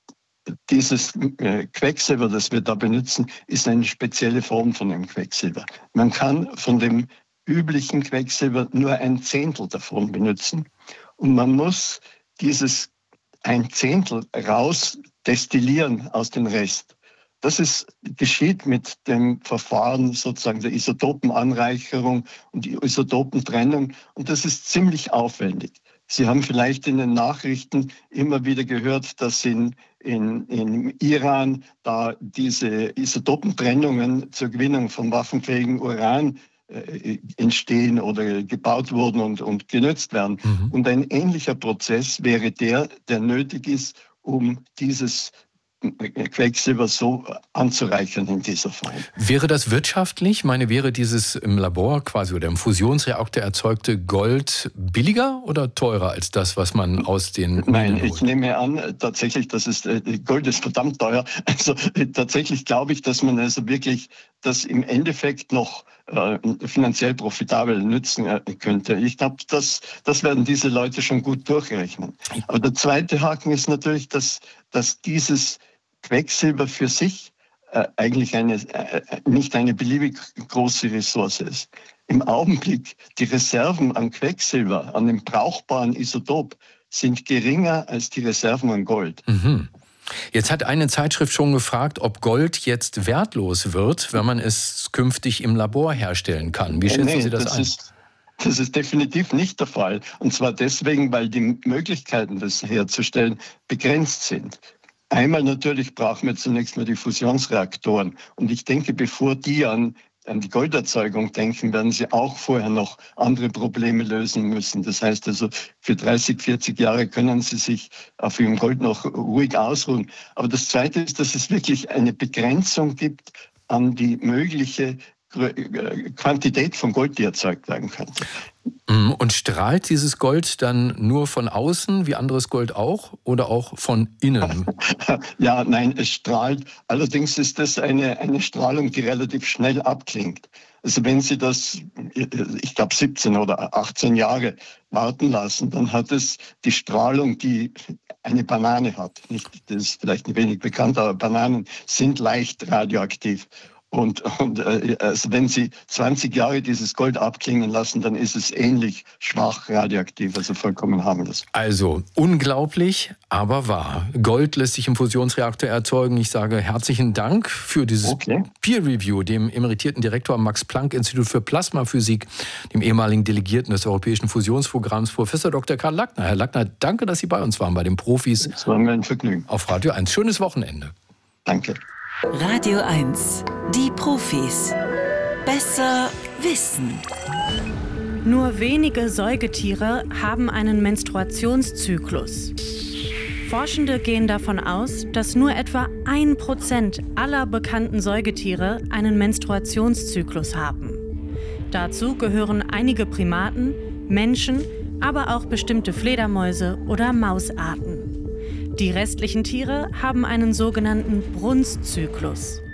Quecksilber, das wir da benutzen, ist eine spezielle Form von dem Quecksilber. Man kann von dem üblichen Quecksilber nur ein Zehntel davon benutzen. Und man muss dieses ein Zehntel raus destillieren aus dem Rest. Das geschieht mit dem Verfahren sozusagen der Isotopenanreicherung und die Isotopentrennung. Und das ist ziemlich aufwendig. Sie haben vielleicht in den Nachrichten immer wieder gehört, dass in Iran da diese Isotopentrennungen zur Gewinnung von waffenfähigen Uran entstehen oder gebaut wurden und genutzt werden. Und ein ähnlicher Prozess wäre der nötig ist, um dieses Quecksilber so anzureichern in dieser Form. Wäre das wirtschaftlich? Wäre dieses im Labor quasi oder im Fusionsreaktor erzeugte Gold billiger oder teurer als das, was man aus den Nein, ich nehme an, tatsächlich, Gold ist verdammt teuer. Also tatsächlich glaube ich, dass man also wirklich das im Endeffekt noch finanziell profitabel nützen könnte. Ich glaube, das werden diese Leute schon gut durchrechnen. Aber der zweite Haken ist natürlich, dass dieses Quecksilber für sich eigentlich nicht eine beliebig große Ressource ist. Im Augenblick, die Reserven an Quecksilber, an dem brauchbaren Isotop, sind geringer als die Reserven an Gold. Jetzt hat eine Zeitschrift schon gefragt, ob Gold jetzt wertlos wird, wenn man es künftig im Labor herstellen kann. Wie schätzen Sie das ein? Das ist definitiv nicht der Fall. Und zwar deswegen, weil die Möglichkeiten, das herzustellen, begrenzt sind. Einmal natürlich brauchen wir zunächst mal die Fusionsreaktoren. Und ich denke, bevor die an die Golderzeugung denken, werden sie auch vorher noch andere Probleme lösen müssen. Das heißt also, für 30, 40 Jahre können sie sich auf ihrem Gold noch ruhig ausruhen. Aber das Zweite ist, dass es wirklich eine Begrenzung gibt an die mögliche Quantität von Gold, die erzeugt werden könnte. Und strahlt dieses Gold dann nur von außen, wie anderes Gold auch, oder auch von innen? Ja, nein, es strahlt. Allerdings ist das eine Strahlung, die relativ schnell abklingt. Also wenn Sie das, ich glaube 17 oder 18 Jahre warten lassen, dann hat es die Strahlung, die eine Banane hat. Das ist vielleicht ein wenig bekannt, aber Bananen sind leicht radioaktiv. Und also wenn Sie 20 Jahre dieses Gold abklingen lassen, dann ist es ähnlich schwach radioaktiv, also vollkommen harmlos. Also unglaublich, aber wahr. Gold lässt sich im Fusionsreaktor erzeugen. Ich sage herzlichen Dank für dieses Peer Review, dem emeritierten Direktor am Max-Planck-Institut für Plasmaphysik, dem ehemaligen Delegierten des Europäischen Fusionsprogramms, Professor Dr. Karl Lackner. Herr Lackner, danke, dass Sie bei uns waren, bei den Profis. Das war mir ein Vergnügen. Auf Radio 1. Schönes Wochenende. Danke. Radio 1, die Profis. Besser wissen. Nur wenige Säugetiere haben einen Menstruationszyklus. Forschende gehen davon aus, dass nur etwa 1% aller bekannten Säugetiere einen Menstruationszyklus haben. Dazu gehören einige Primaten, Menschen, aber auch bestimmte Fledermäuse oder Mausarten. Die restlichen Tiere haben einen sogenannten Brunstzyklus.